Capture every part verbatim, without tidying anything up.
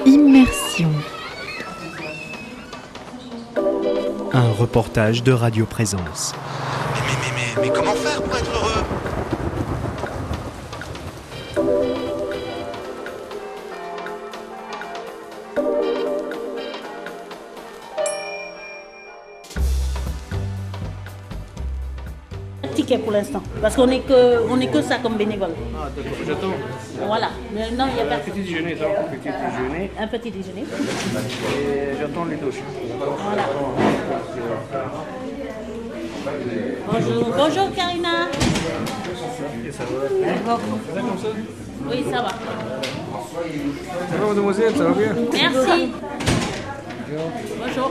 Immersion. Un reportage de Radio Présence. Mais, mais, mais, mais, mais comment faire pour être heureux ? Ticket pour l'instant, parce qu'on n'est que, on est que ça comme bénévole. Ah d'accord, j'attends. Voilà, mais non, il n'y a Un personne. petit déjeuner, donc, un petit déjeuner. Un petit déjeuner. Et j'attends les douches. Voilà. Bonjour, bonjour Karina. Ça va comme ça? Oui, ça va. Ça va mademoiselle, ça va bien? Merci. Bonjour.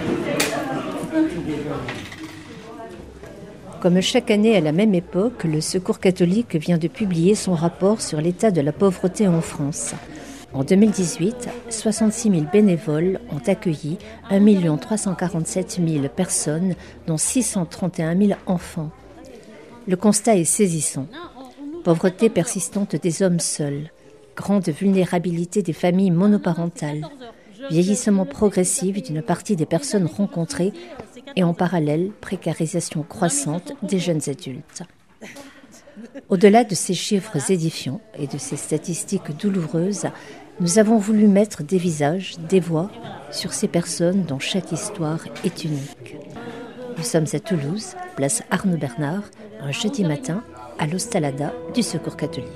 Comme chaque année à la même époque, le Secours catholique vient de publier son rapport sur l'état de la pauvreté en France. En deux mille dix-huit, soixante-six mille bénévoles ont accueilli un million trois cent quarante-sept mille personnes, dont six cent trente et un mille enfants. Le constat est saisissant. Pauvreté persistante des hommes seuls, grande vulnérabilité des familles monoparentales, vieillissement progressif d'une partie des personnes rencontrées et en parallèle, précarisation croissante des jeunes adultes. Au-delà de ces chiffres édifiants et de ces statistiques douloureuses, nous avons voulu mettre des visages, des voix sur ces personnes dont chaque histoire est unique. Nous sommes à Toulouse, place Arnaud Bernard, un jeudi matin à l'Ostalada du Secours catholique.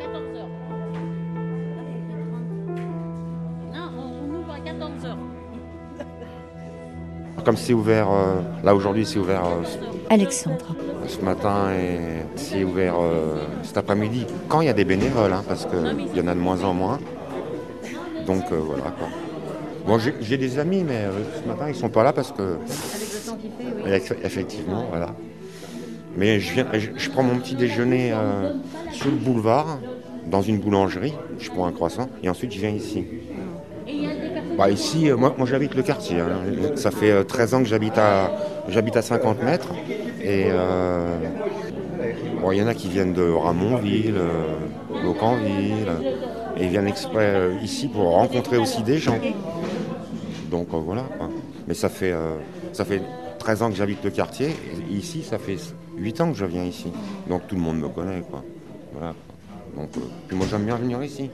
Comme c'est ouvert, euh, là aujourd'hui c'est ouvert euh, Alexandre. ce matin et c'est ouvert euh, cet après-midi. Quand il y a des bénévoles, hein, parce qu'il y en a de moins en moins. Donc euh, voilà quoi. Bon, j'ai, j'ai des amis, mais euh, ce matin ils sont pas là parce que. Avec le temps qu'il fait, oui. Effectivement, voilà. Mais je, viens, je, je prends mon petit déjeuner euh, sur le boulevard, dans une boulangerie. Je prends un croissant et ensuite je viens ici. Bah ici, euh, moi, moi j'habite le quartier. Hein. Ça fait euh, treize ans que j'habite à, j'habite à cinquante mètres. Et euh, bon, il y en a qui viennent de Ramonville, euh, d'Aucanville. Et ils viennent exprès euh, ici pour rencontrer aussi des gens. Donc euh, voilà. Quoi. Mais ça fait, euh, ça fait treize ans que j'habite le quartier. Et ici, ça fait huit ans que je viens ici. Donc tout le monde me connaît. Quoi. Voilà. Donc, euh, puis moi j'aime bien venir ici.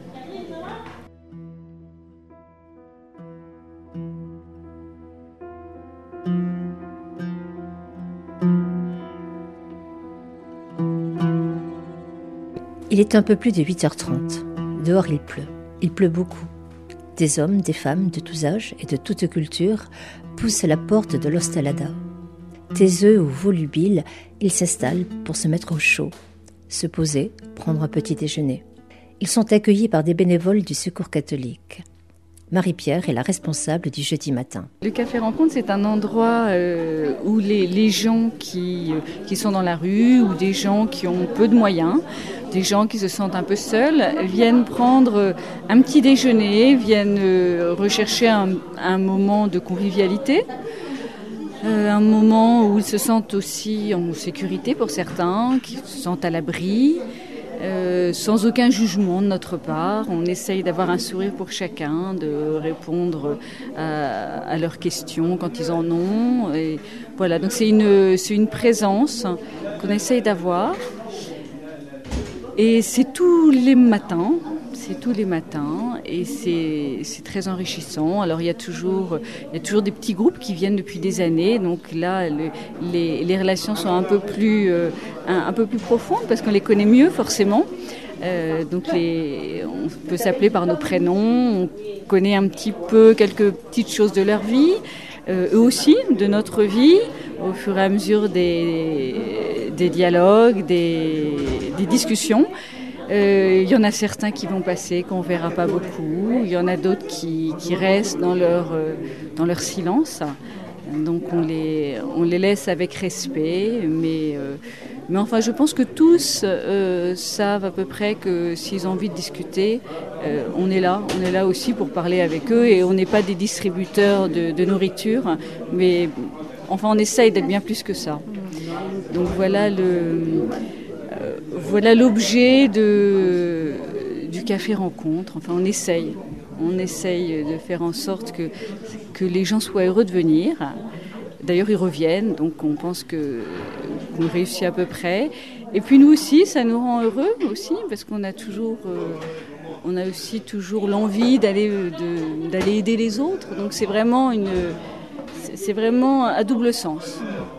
Il est un peu plus de huit heures trente. Dehors, il pleut. Il pleut beaucoup. Des hommes, des femmes, de tous âges et de toute culture poussent à la porte de l'Ostalada. Taiseux ou volubiles, ils s'installent pour se mettre au chaud, se poser, prendre un petit déjeuner. Ils sont accueillis par des bénévoles du Secours catholique. Marie-Pierre est la responsable du jeudi matin. Le Café Rencontre, c'est un endroit euh, où les, les gens qui, euh, qui sont dans la rue ou des gens qui ont peu de moyens, des gens qui se sentent un peu seuls, viennent prendre un petit déjeuner, viennent euh, rechercher un, un moment de convivialité, euh, un moment où ils se sentent aussi en sécurité pour certains, qui se sentent à l'abri. Euh, sans aucun jugement de notre part, on essaye d'avoir un sourire pour chacun, de répondre à, à leurs questions quand ils en ont. Et voilà, donc c'est une, c'est une présence qu'on essaye d'avoir. Et c'est tous les matins, c'est tous les matins et c'est, c'est très enrichissant. Alors il y a toujours, il y a toujours des petits groupes qui viennent depuis des années, donc là le, les, les relations sont un peu plus, euh, un, un peu plus profondes parce qu'on les connaît mieux forcément. Euh, donc les, on peut s'appeler par nos prénoms, on connaît un petit peu quelques petites choses de leur vie, euh, eux aussi de notre vie, au fur et à mesure des, des dialogues, des, des discussions. Euh, il y en a certains qui vont passer, qu'on ne verra pas beaucoup. Il y en a d'autres qui, qui restent dans leur, euh, dans leur silence. Donc on les, on les laisse avec respect. Mais, euh, mais enfin, je pense que tous euh, savent à peu près que s'ils ont envie de discuter, euh, on est là. On est là aussi pour parler avec eux. Et on n'est pas des distributeurs de, de nourriture. Mais enfin, on essaye d'être bien plus que ça. Donc voilà le... Voilà l'objet de, du Café Rencontre. Enfin, on essaye. On essaye de faire en sorte que, que les gens soient heureux de venir. D'ailleurs, ils reviennent, donc on pense que, qu'on réussit à peu près. Et puis nous aussi, ça nous rend heureux aussi, parce qu'on a toujours, euh, on a aussi toujours l'envie d'aller, de, d'aller aider les autres. Donc c'est vraiment une, c'est vraiment à double sens.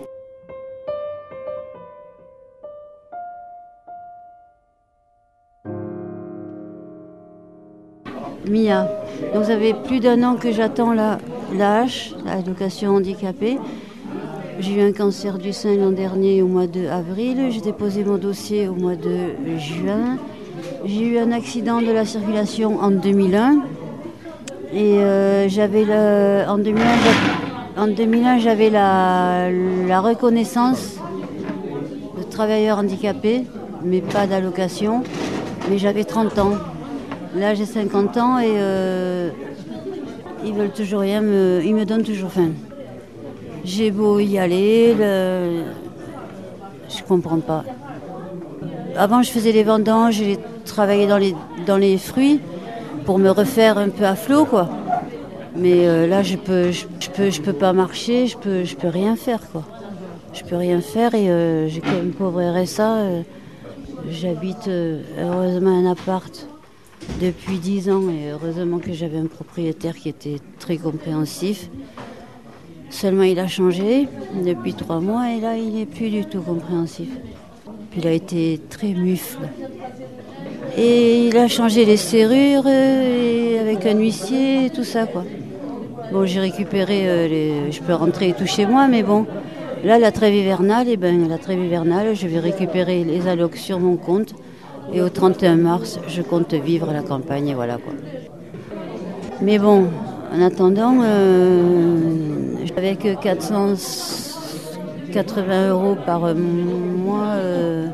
Mia, donc ça fait plus d'un an que j'attends la, l'A H, l'allocation handicapée. J'ai eu un cancer du sein l'an dernier au mois d'avril. J'ai déposé mon dossier au mois de juin. J'ai eu un accident de la circulation en deux mille un. Et euh, j'avais le, en, deux mille un, en deux mille un, j'avais la, la reconnaissance de travailleur handicapé, mais pas d'allocation. Mais j'avais trente ans. Là, j'ai cinquante ans et euh, ils veulent toujours rien me, ils me donnent toujours faim. J'ai beau y aller, le... je comprends pas. Avant, je faisais les vendanges, j'ai travaillé dans les, dans les fruits pour me refaire un peu à flot, quoi. Mais euh, là, je peux, je, je peux, je peux pas marcher, je peux, je peux rien faire, quoi. Je peux rien faire et euh, j'ai quand même pauvre R S A. Euh, j'habite euh, heureusement un appart depuis dix ans et heureusement que j'avais un propriétaire qui était très compréhensif. Seulement il a changé depuis trois mois et là il n'est plus du tout compréhensif. Puis il a été très mufle. Et il a changé les serrures et avec un huissier et tout ça, quoi. Bon, j'ai récupéré, euh, les... je peux rentrer et tout chez moi, mais bon, là la trêve hivernale, et ben la trêve hivernale, je vais récupérer les allocs sur mon compte. Et au trente et un mars, je compte vivre à la campagne, et voilà quoi. Mais bon, en attendant, euh, avec quatre cent quatre-vingts euros par mois, euh,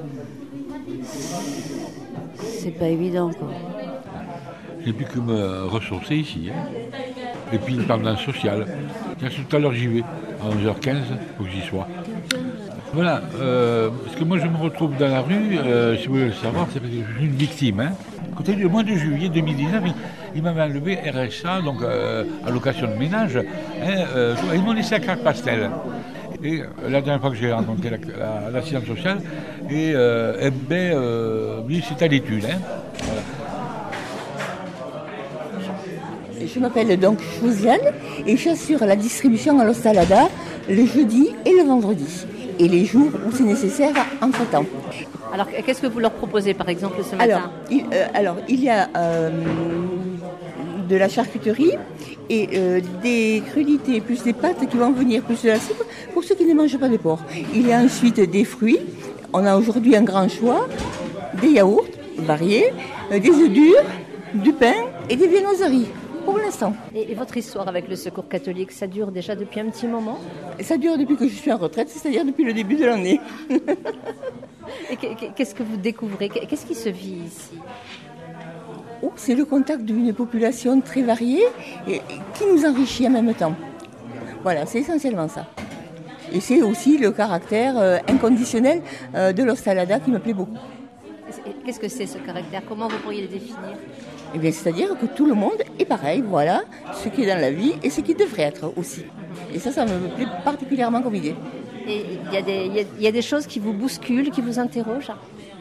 c'est pas évident quoi. J'ai plus que me ressourcer ici. Hein. Et puis une permanence sociale. Tiens, tout à l'heure j'y vais, à onze heures quinze, il faut que j'y sois. Voilà, euh, parce que moi je me retrouve dans la rue, euh, si vous voulez le savoir, c'est parce que je suis une victime. Hein. Écoutez, le mois de juillet deux mille dix-neuf, il, il m'avait enlevé R S A, donc euh, allocation de ménage, hein, euh, ils m'ont laissé à carte pastel. Et euh, la dernière fois que j'ai rencontré la, la, l'assistante sociale, et euh, eh ben, euh, c'est à l'étude. Hein. Voilà. Je m'appelle donc Josiane et j'assure la distribution à l'Ostalada le jeudi et le vendredi. Et les jours où c'est nécessaire entre-temps. Alors, qu'est-ce que vous leur proposez, par exemple, ce matin ? Alors, il, euh, alors, il y a euh, de la charcuterie et euh, des crudités, plus des pâtes qui vont venir, plus de la soupe, pour ceux qui ne mangent pas de porc. Il y a ensuite des fruits. On a aujourd'hui un grand choix, des yaourts variés, euh, des œufs durs, du pain et des viennoiseries. Pour l'instant. Et, et votre histoire avec le Secours catholique, ça dure déjà depuis un petit moment ? Ça dure depuis que je suis en retraite, c'est-à-dire depuis le début de l'année. Et qu'est-ce que vous découvrez ? Qu'est-ce qui se vit ici ? Oh, c'est le contact d'une population très variée et, et qui nous enrichit en même temps. Voilà, c'est essentiellement ça. Et c'est aussi le caractère euh, inconditionnel euh, de l'Ostalada qui me plaît beaucoup. Qu'est-ce que c'est ce caractère ? Comment vous pourriez le définir ? Eh bien, c'est-à-dire que tout le monde est pareil, voilà, ce qui est dans la vie et ce qui devrait être aussi. Et ça, ça me plaît particulièrement comme idée. Et il y a des, il y a, il y a des choses qui vous bousculent, qui vous interrogent ?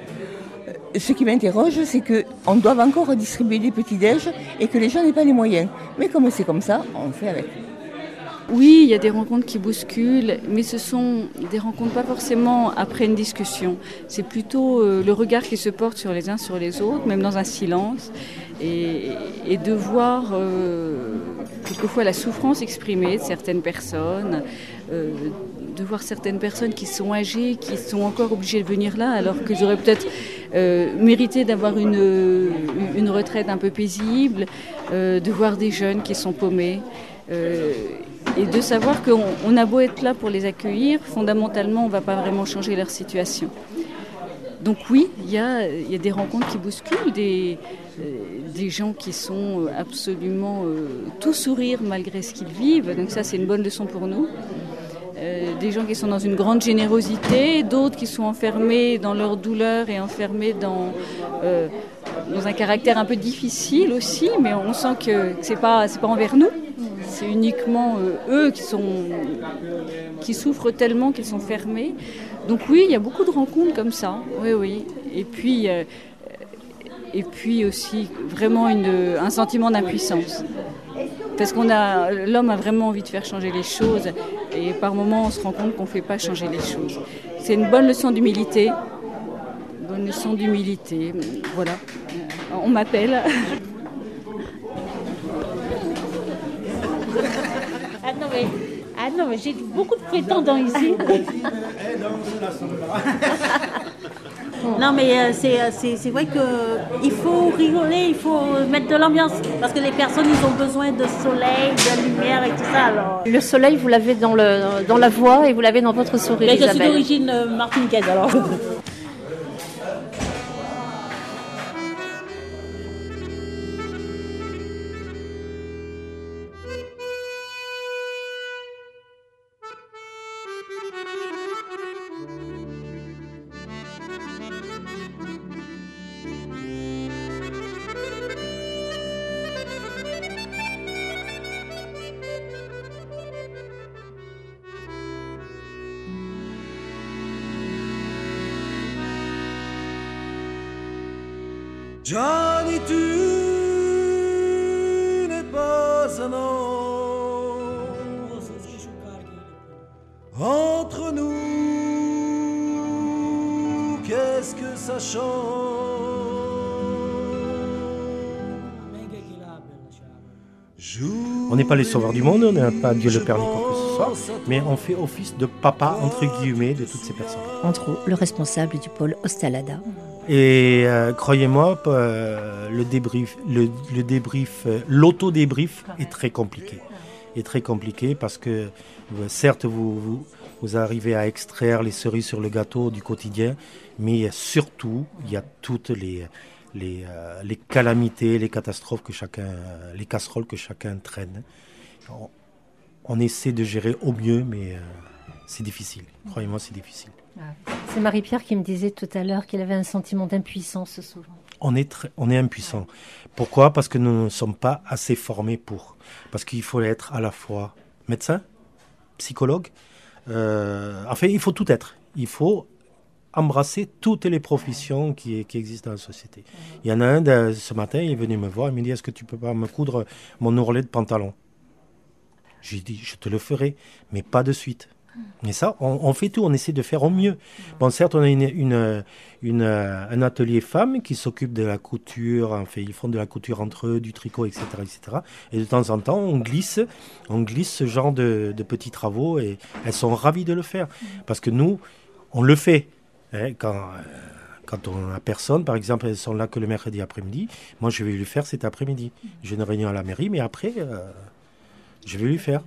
Ce qui m'interroge, c'est qu'on doit encore distribuer des petits-déj et que les gens n'aient pas les moyens. Mais comme c'est comme ça, on fait avec. Oui, il y a des rencontres qui bousculent, mais ce sont des rencontres pas forcément après une discussion. C'est plutôt euh, le regard qui se porte sur les uns sur les autres, même dans un silence, et, et de voir euh, quelquefois la souffrance exprimée de certaines personnes, euh, de voir certaines personnes qui sont âgées, qui sont encore obligées de venir là, alors qu'elles auraient peut-être euh, mérité d'avoir une, une retraite un peu paisible, euh, de voir des jeunes qui sont paumés. Euh, et de savoir qu'on on a beau être là pour les accueillir, fondamentalement, on ne va pas vraiment changer leur situation. Donc oui, il y a, y a des rencontres qui bousculent, des, euh, des gens qui sont absolument euh, tout sourire malgré ce qu'ils vivent. Donc ça, c'est une bonne leçon pour nous. Euh, des gens qui sont dans une grande générosité, d'autres qui sont enfermés dans leur douleur et enfermés dans, euh, dans un caractère un peu difficile aussi, mais on sent que c'est pas, c'est pas envers nous. C'est uniquement euh, eux qui, sont, qui souffrent tellement qu'ils sont fermés. Donc oui, il y a beaucoup de rencontres comme ça. Oui, oui. Et puis, euh, et puis aussi vraiment une, un sentiment d'impuissance. Parce qu'on a, l'homme a vraiment envie de faire changer les choses. Et par moments, on se rend compte qu'on ne fait pas changer les choses. C'est une bonne leçon d'humilité. Une bonne leçon d'humilité. Voilà. On m'appelle. Ah non, mais, ah non, mais j'ai beaucoup de prétendants ici. Non, mais euh, c'est, c'est, c'est vrai qu'il faut rigoler, il faut mettre de l'ambiance. Parce que les personnes, ils ont besoin de soleil, de lumière et tout ça. Alors. Le soleil, vous l'avez dans, le, dans la voix et vous l'avez dans votre sourire, mais Isabelle. Je suis d'origine euh, martiniquaise, alors. Johnny, tu n'es pas un ange. Entre nous, qu'est-ce que ça change? On n'est pas les sauveurs du monde, on n'a pas Dieu le Père ni quoi que ce soit, mais on fait office de papa, entre guillemets, de toutes ces personnes. Entre autres, le responsable du pôle Hostalada. Et euh, croyez-moi, euh, le débrief, le, le débrief, euh, l'auto-débrief est très compliqué. Est très compliqué parce que, euh, certes, vous, vous, vous arrivez à extraire les cerises sur le gâteau du quotidien, mais surtout, il y a toutes les, les, euh, les calamités, les catastrophes que chacun, euh, les casseroles que chacun traîne. On, on essaie de gérer au mieux, mais euh, c'est difficile. Croyez-moi, c'est difficile. C'est Marie-Pierre qui me disait tout à l'heure qu'elle avait un sentiment d'impuissance souvent. On est, très, on est impuissant. Pourquoi ? Parce que nous ne sommes pas assez formés pour. Parce qu'il faut être à la fois médecin, psychologue. Euh, enfin, il faut tout être. Il faut embrasser toutes les professions qui, qui existent dans la société. Il y en a un, de, ce matin, il est venu me voir, il me dit « Est-ce que tu peux pas me coudre mon ourlet de pantalon ?» J'ai dit « Je te le ferai, mais pas de suite. » Et ça, on, on fait tout, on essaie de faire au mieux. Bon, certes, on a une, une, une, un atelier femmes qui s'occupe de la couture, enfin, ils font de la couture entre eux, du tricot, et cetera, et cetera. Et de temps en temps, on glisse, on glisse ce genre de, de petits travaux et elles sont ravies de le faire. Parce que nous, on le fait. Hein, quand, euh, quand on a personne, par exemple, elles sont là que le mercredi après-midi, moi, je vais lui faire cet après-midi. J'ai une réunion à la mairie, mais après, euh, je vais lui faire.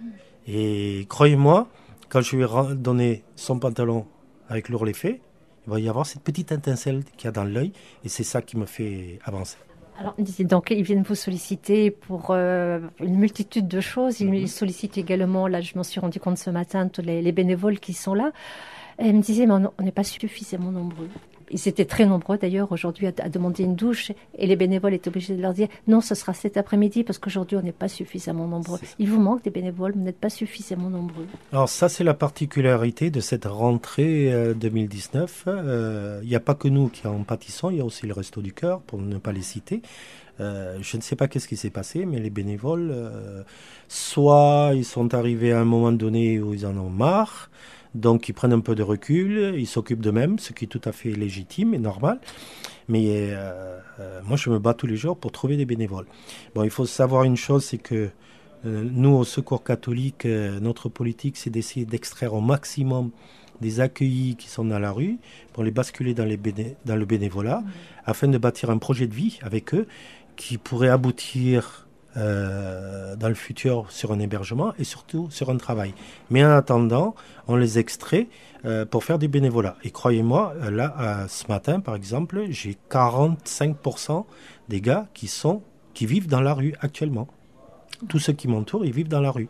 Et croyez-moi, quand je lui ai donné son pantalon avec l'ourlet fait, il va y avoir cette petite étincelle qu'il y a dans l'œil et c'est ça qui me fait avancer. Alors, donc, ils viennent vous solliciter pour euh, une multitude de choses. Ils mm-hmm. sollicitent également, là, je m'en suis rendu compte ce matin, tous les, les bénévoles qui sont là. Et ils me disaient, mais on n'est pas suffisamment nombreux. Ils étaient très nombreux d'ailleurs aujourd'hui à, à demander une douche et les bénévoles étaient obligés de leur dire non, ce sera cet après-midi parce qu'aujourd'hui on n'est pas suffisamment nombreux. Il vous manque des bénévoles, vous n'êtes pas suffisamment nombreux. Alors ça c'est la particularité de cette rentrée euh, deux mille dix-neuf. Il euh, n'y a pas que nous qui en pâtissons, il y a aussi le Resto du Cœur pour ne pas les citer. Euh, je ne sais pas qu'est-ce qui s'est passé, mais les bénévoles, euh, soit ils sont arrivés à un moment donné où ils en ont marre, donc ils prennent un peu de recul, ils s'occupent d'eux-mêmes, ce qui est tout à fait légitime et normal. Mais euh, euh, moi je me bats tous les jours pour trouver des bénévoles. Bon, il faut savoir une chose, c'est que euh, nous au Secours catholique, euh, notre politique c'est d'essayer d'extraire au maximum des accueillis qui sont dans la rue pour les basculer dans, les béné- dans le bénévolat, mmh. afin de bâtir un projet de vie avec eux qui pourrait aboutir Euh, dans le futur sur un hébergement et surtout sur un travail. Mais en attendant, on les extrait euh, pour faire du bénévolat. Et croyez-moi, là, euh, ce matin, par exemple, j'ai quarante-cinq pour cent des gars qui, sont, qui vivent dans la rue actuellement. Tous ceux qui m'entourent, ils vivent dans la rue.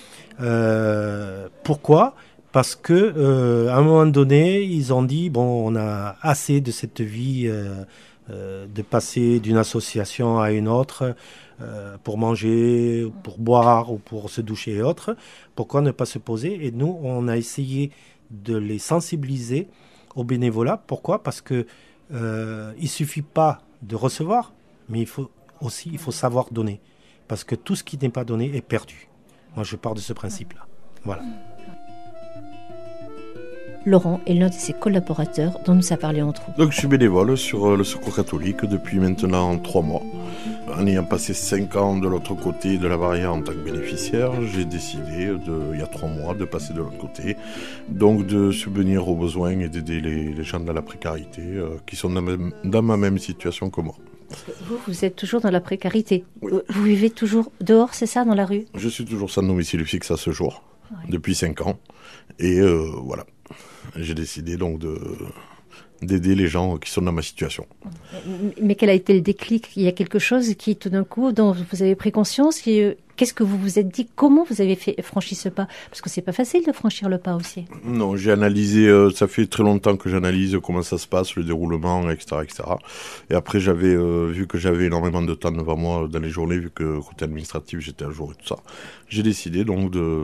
Euh, pourquoi ? Parce que euh, à un moment donné, ils ont dit, bon, on a assez de cette vie... Euh, euh, de passer d'une association à une autre euh, pour manger, pour boire ou pour se doucher et autres. Pourquoi ne pas se poser? Et nous, on a essayé de les sensibiliser au bénévolat. Pourquoi? Parce que euh, il suffit pas de recevoir, mais il faut aussi il faut savoir donner. Parce que tout ce qui n'est pas donné est perdu. Moi, je pars de ce principe-là. Voilà. Laurent est l'un de ses collaborateurs dont nous a parlé entre autres. Donc, je suis bénévole sur le Secours catholique depuis maintenant trois mois. En ayant passé cinq ans de l'autre côté de la barrière en tant que bénéficiaire, j'ai décidé, de, il y a trois mois, de passer de l'autre côté. Donc, de subvenir aux besoins et d'aider les, les gens dans la précarité euh, qui sont dans, même, dans ma même situation que moi. Vous, vous êtes toujours dans la précarité. Oui. Vous vivez toujours dehors, c'est ça, dans la rue? Je suis toujours sans domicile fixe à ce jour, oui. Depuis cinq ans. Et euh, voilà. J'ai décidé donc de, d'aider les gens qui sont dans ma situation. Mais quel a été le déclic? Il y a quelque chose qui, tout d'un coup, dont vous avez pris conscience? Qui, qu'est-ce que vous vous êtes dit? Comment vous avez fait, franchi ce pas? Parce que c'est pas facile de franchir le pas aussi. Non, j'ai analysé, euh, ça fait très longtemps que j'analyse comment ça se passe, le déroulement, et cetera, et cetera. Et après, j'avais euh, vu que j'avais énormément de temps devant moi dans les journées, vu que côté administratif, j'étais à jour et tout ça. J'ai décidé donc de,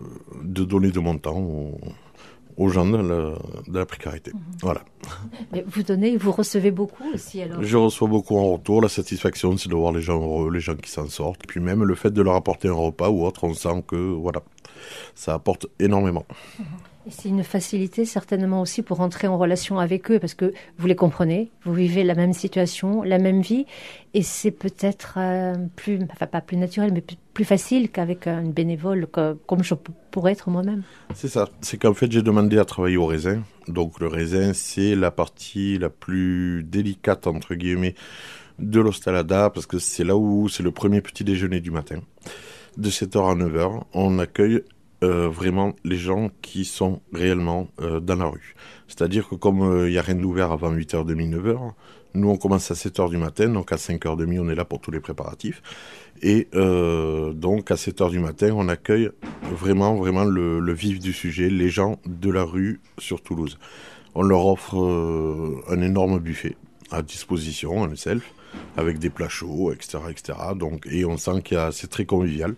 de donner de mon temps au, aux gens de la, de la précarité. Mmh. Voilà. Mais vous donnez, vous recevez beaucoup aussi alors? Je reçois beaucoup en retour. La satisfaction, c'est de voir les gens heureux, les gens qui s'en sortent. Et puis même le fait de leur apporter un repas ou autre, on sent que voilà, ça apporte énormément. Mmh. Et c'est une facilité certainement aussi pour entrer en relation avec eux parce que vous les comprenez, vous vivez la même situation, la même vie et c'est peut-être euh, plus, enfin pas plus naturel mais plus, plus facile qu'avec un bénévole que, comme je pourrais être moi-même. C'est ça, c'est qu'en fait j'ai demandé à travailler au raisin. Donc le raisin c'est la partie la plus délicate entre guillemets de l'Ostalada parce que c'est là où c'est le premier petit déjeuner du matin. De sept heures à neuf heures, on accueille Euh, vraiment les gens qui sont réellement euh, dans la rue. C'est-à-dire que comme il euh, n'y a rien d'ouvert avant huit heures trente, neuf heures, nous on commence à sept heures du matin, donc à cinq heures trente on est là pour tous les préparatifs. Et euh, donc à sept heures du matin, on accueille vraiment, vraiment le, le vif du sujet, les gens de la rue sur Toulouse. On leur offre euh, un énorme buffet à disposition, un self, avec des plats chauds, et cetera, et cetera. Donc, et on sent qu'il y a, c'est très convivial.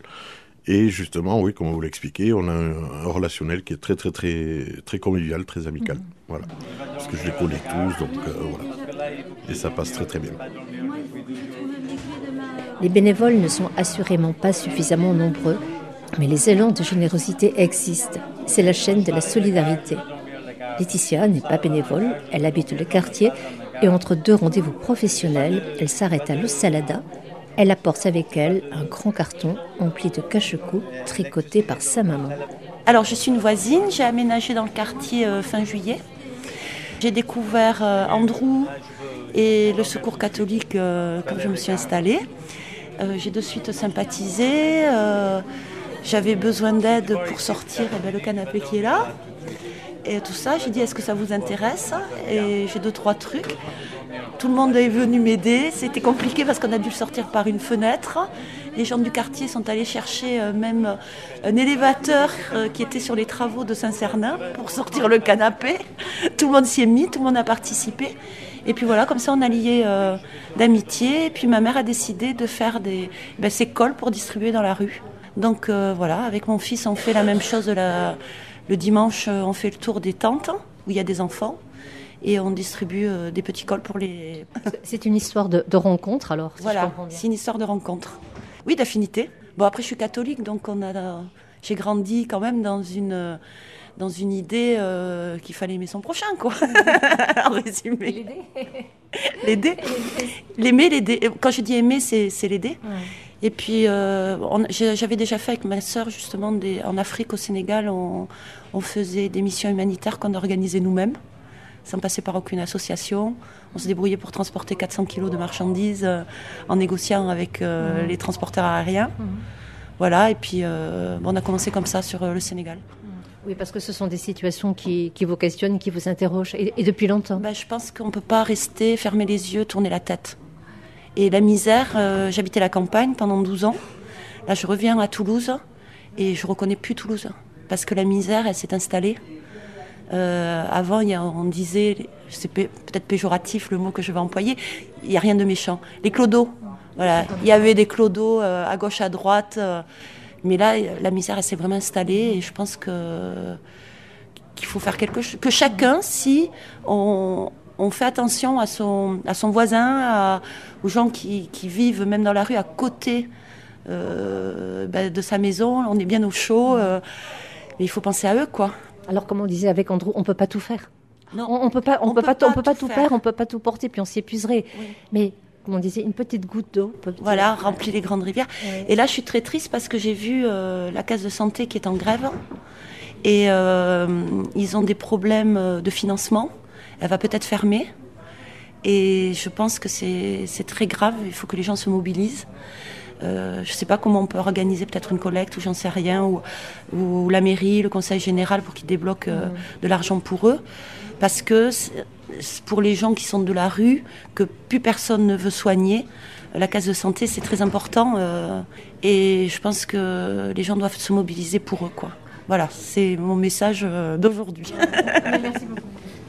Et justement, oui, comme vous l'expliquez, on a un, un relationnel qui est très, très, très, très convivial, très amical. Mmh. Voilà. Parce que je les connais tous, donc euh, voilà. Et ça passe très, très bien. Les bénévoles ne sont assurément pas suffisamment nombreux, mais les élans de générosité existent. C'est la chaîne de la solidarité. Laetitia n'est pas bénévole, elle habite le quartier et entre deux rendez-vous professionnels, elle s'arrête à l'Ostalada. Elle apporte avec elle un grand carton empli de cache-cou tricoté par sa maman. Alors je suis une voisine, j'ai aménagé dans le quartier euh, fin juillet. J'ai découvert euh, Andrew et le Secours catholique euh, quand je me suis installée. Euh, j'ai de suite sympathisé, euh, j'avais besoin d'aide pour sortir eh bien, le canapé qui est là. Et tout ça, j'ai dit est-ce que ça vous intéresse? Et j'ai deux, trois trucs. Tout le monde est venu m'aider, c'était compliqué parce qu'on a dû le sortir par une fenêtre. Les gens du quartier sont allés chercher euh, même un élévateur euh, qui était sur les travaux de Saint-Cernin pour sortir le canapé. Tout le monde s'y est mis, tout le monde a participé. Et puis voilà, comme ça on a lié euh, d'amitié. Et puis ma mère a décidé de faire des, ben, ces cols pour distribuer dans la rue. Donc euh, voilà, avec mon fils on fait la même chose. La, le dimanche on fait le tour des tentes où il y a des enfants. Et on distribue euh, des petits cols pour les... C'est une histoire de, de rencontre alors, si voilà, je comprends bien. C'est une histoire de rencontre. Oui, d'affinité. Bon, après je suis catholique, donc on a, j'ai grandi quand même dans une, dans une idée euh, qu'il fallait aimer son prochain, quoi. En résumé. L'aider. L'aider. L'aimer, l'aider. Quand je dis aimer, c'est, c'est l'aider. Ouais. Et puis, euh, on, j'avais déjà fait avec ma sœur, justement, des, en Afrique, au Sénégal, on, on faisait des missions humanitaires qu'on organisait nous-mêmes, sans passer par aucune association. On se débrouillait pour transporter quatre cents kilos de marchandises euh, en négociant avec euh, mmh. les transporteurs aériens. Mmh. Voilà, et puis euh, bon, on a commencé comme ça sur euh, le Sénégal. Oui, parce que ce sont des situations qui, qui vous questionnent, qui vous interrogent, et, et depuis longtemps. Ben, je pense qu'on ne peut pas rester, fermer les yeux, tourner la tête. Et la misère, euh, j'habitais la campagne pendant douze ans. Là, je reviens à Toulouse et je ne reconnais plus Toulouse. Parce que la misère, elle s'est installée. Euh, avant, il y a, on disait, c'est peut-être péjoratif le mot que je vais employer, il n'y a rien de méchant. Les clodos, voilà, il y avait des clodos euh, à gauche, à droite, euh, mais là, la misère, elle s'est vraiment installée et je pense que, qu'il faut faire quelque chose, que chacun, si on, on fait attention à son, à son voisin, à, aux gens qui, qui vivent même dans la rue à côté euh, ben, de sa maison, on est bien au chaud, euh, mais il faut penser à eux, quoi. Alors, comme on disait avec Andrew, on ne peut pas tout faire. Non, on ne peut pas, on on peut peut pas, pas on peut pas tout tout faire. faire, on ne peut pas tout porter, puis on s'y épuiserait. Oui. Mais, comme on disait, une petite goutte d'eau peut... Voilà, remplit les grandes rivières. Ouais. Et là, je suis très triste parce que j'ai vu euh, la case de santé qui est en grève. Et euh, ils ont des problèmes de financement. Elle va peut-être fermer. Et je pense que c'est, c'est très grave. Il faut que les gens se mobilisent. Euh, je ne sais pas comment on peut organiser peut-être une collecte ou j'en sais rien, ou, ou la mairie, le conseil général pour qu'ils débloquent euh, de l'argent pour eux. Parce que c'est, c'est pour les gens qui sont de la rue, que plus personne ne veut soigner, la case de santé c'est très important. Euh, et je pense que les gens doivent se mobiliser pour eux, quoi. Voilà, c'est mon message euh, d'aujourd'hui. Merci beaucoup.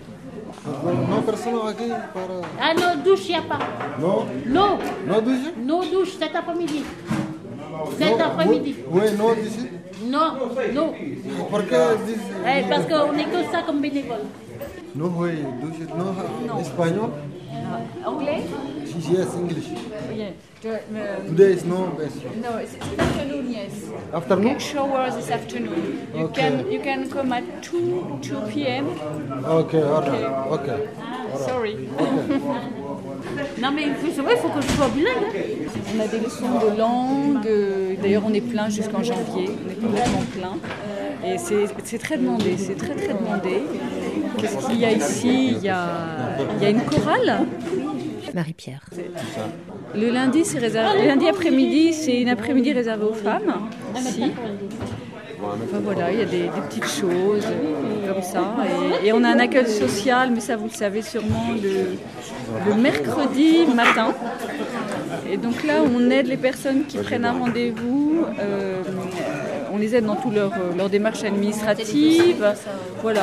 No personne aquí para... Ah non, douche, il n'y a pas. Non. Non. No douche? No douche, cet après-midi. Cet No, après-midi. Oui, non d'ici. Non, non. Pourquoi d'ici? Eh, parce qu'on est que ça comme bénévole. No, oui, douche, non, Non. espagnol? Anglais? Yes, English. Yeah. Um, Today is no best. No, it's, it's afternoon, yes. Afternoon? Okay, shower this afternoon. You Okay. can you can come at two p.m. Okay, all right. Okay. Ah, sorry. Non mais c'est vrai, il faut que je sois bilingue. hein. On a des leçons de langue. euh, D'ailleurs, on est plein jusqu'en janvier. On est complètement plein. Et c'est c'est très demandé. C'est très très demandé. Qu'est-ce qu'il y a ici? Il y a, il y a une chorale. Marie-Pierre. Le lundi, c'est réservé. Le lundi après-midi, c'est une après-midi réservée aux femmes. Ici. Enfin voilà, il y a des, des petites choses comme ça. Et, et on a un accueil social, mais ça vous le savez sûrement, le, le mercredi matin. Et donc là, on aide les personnes qui prennent un rendez-vous. Euh, on les aide dans toutes leurs leur démarches administratives. Voilà.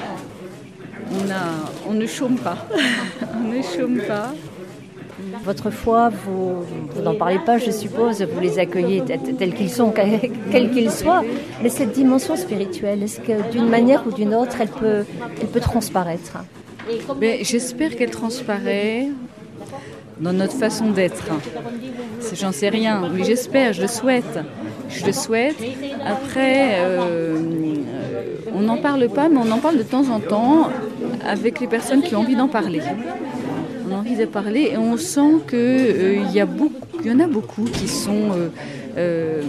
On, a, on ne chôme pas. On ne chôme pas. Votre foi, vous, vous n'en parlez pas, je suppose, vous les accueillez tels qu'ils sont, quels qu'ils soient. Mais cette dimension spirituelle, est-ce que d'une manière ou d'une autre, elle peut, elle peut transparaître? Mais j'espère qu'elle transparaît dans notre façon d'être. J'en sais rien, mais j'espère, je le souhaite. Je le souhaite. Après, euh, on n'en parle pas, mais on en parle de temps en temps avec les personnes qui ont envie d'en parler. On a envie de parler et on sent qu'il euh, y, y en a beaucoup qui sont, euh, euh,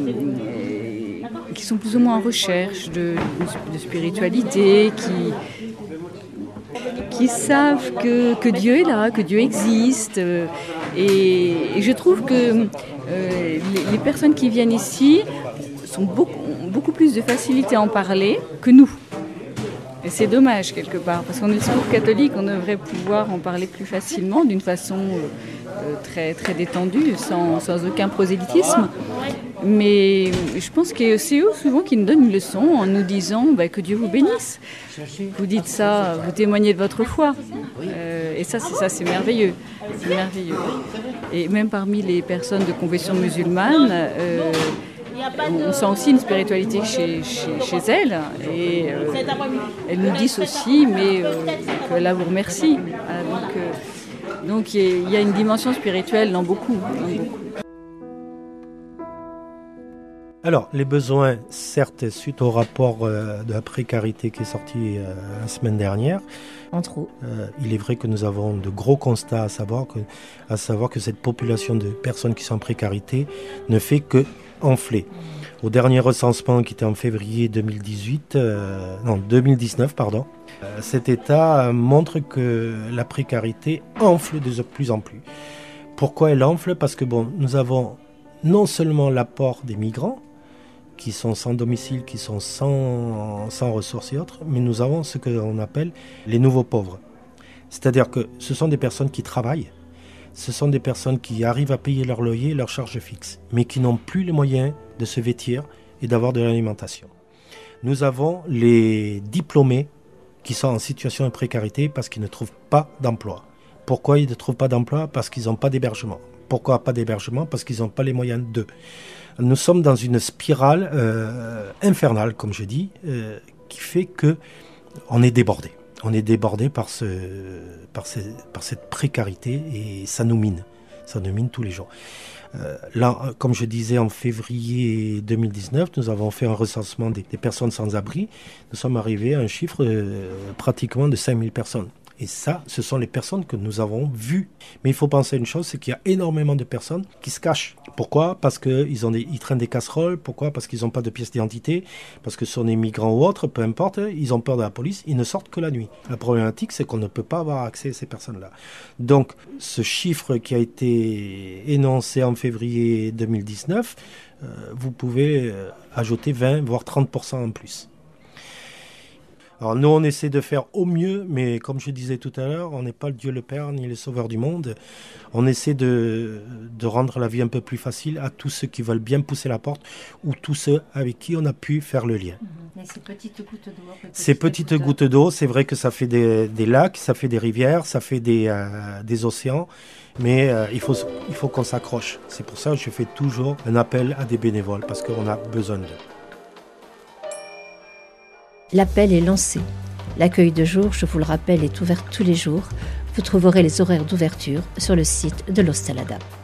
qui sont plus ou moins en recherche de, de spiritualité, qui, qui savent que, que Dieu est là, que Dieu existe. Euh, et, et je trouve que euh, les, les personnes qui viennent ici sont beaucoup, ont beaucoup plus de facilité à en parler que nous. Et c'est dommage quelque part, parce qu'on est secours catholique, on devrait pouvoir en parler plus facilement, d'une façon euh, très, très détendue, sans, sans aucun prosélytisme. Mais je pense que c'est eux souvent qui nous donnent une leçon en nous disant bah, que Dieu vous bénisse. Vous dites ça, vous témoignez de votre foi. Euh, et ça, c'est ça, c'est merveilleux. C'est merveilleux. Et même parmi les personnes de confession musulmane, euh, on sent aussi une spiritualité chez, chez, chez elles. Et euh, elles nous disent aussi, mais euh, qu'Allah vous remercie. Ah, donc, euh, donc il y, y a une dimension spirituelle dans beaucoup. Dans beaucoup. Alors, les besoins, certes, suite au rapport euh, de la précarité qui est sorti euh, la semaine dernière, entre autres, euh, il est vrai que nous avons de gros constats à savoir que, à savoir que cette population de personnes qui sont en précarité ne fait que enfler. Au dernier recensement qui était en février deux mille dix-huit, euh, non deux mille dix-neuf, pardon, euh, cet état montre que la précarité enfle de plus en plus. Pourquoi elle enfle? Parce que bon, nous avons non seulement l'apport des migrants, qui sont sans domicile, qui sont sans, sans ressources et autres, mais nous avons ce qu'on appelle les nouveaux pauvres. C'est-à-dire que ce sont des personnes qui travaillent, ce sont des personnes qui arrivent à payer leur loyer et leurs charges fixes, mais qui n'ont plus les moyens de se vêtir et d'avoir de l'alimentation. Nous avons les diplômés qui sont en situation de précarité parce qu'ils ne trouvent pas d'emploi. Pourquoi ils ne trouvent pas d'emploi? Parce qu'ils n'ont pas d'hébergement. Pourquoi pas d'hébergement? Parce qu'ils n'ont pas les moyens d'eux. Nous sommes dans une spirale euh, infernale, comme je dis, euh, qui fait qu'on est débordé. On est débordé par, ce, par, ce, par cette précarité et ça nous mine. Ça nous mine tous les jours. Euh, là, comme je disais, en février deux mille dix-neuf, nous avons fait un recensement des, des personnes sans abri. Nous sommes arrivés à un chiffre euh, pratiquement de cinq mille personnes. Et ça, ce sont les personnes que nous avons vues. Mais il faut penser à une chose, c'est qu'il y a énormément de personnes qui se cachent. Pourquoi? Parce qu'ils ont des, ils traînent des casseroles. Pourquoi? Parce qu'ils n'ont pas de pièce d'identité. Parce que ce sont des migrants ou autres, peu importe. Ils ont peur de la police. Ils ne sortent que la nuit. La problématique, c'est qu'on ne peut pas avoir accès à ces personnes-là. Donc, ce chiffre qui a été énoncé en février deux mille dix-neuf, euh, vous pouvez euh, ajouter vingt, voire trente pour cent en plus. Alors nous, on essaie de faire au mieux, mais comme je disais tout à l'heure, on n'est pas le Dieu le Père ni le Sauveur du monde. On essaie de, de rendre la vie un peu plus facile à tous ceux qui veulent bien pousser la porte ou tous ceux avec qui on a pu faire le lien. Mais ces petites gouttes d'eau. Ces petites gouttes d'eau, c'est vrai que ça fait des, des lacs, ça fait des rivières, ça fait des, euh, des océans, mais euh, il faut, il faut qu'on s'accroche. C'est pour ça que je fais toujours un appel à des bénévoles, parce qu'on a besoin d'eux. L'appel est lancé. L'accueil de jour, je vous le rappelle, est ouvert tous les jours. Vous trouverez les horaires d'ouverture sur le site de l'Hostal Adap.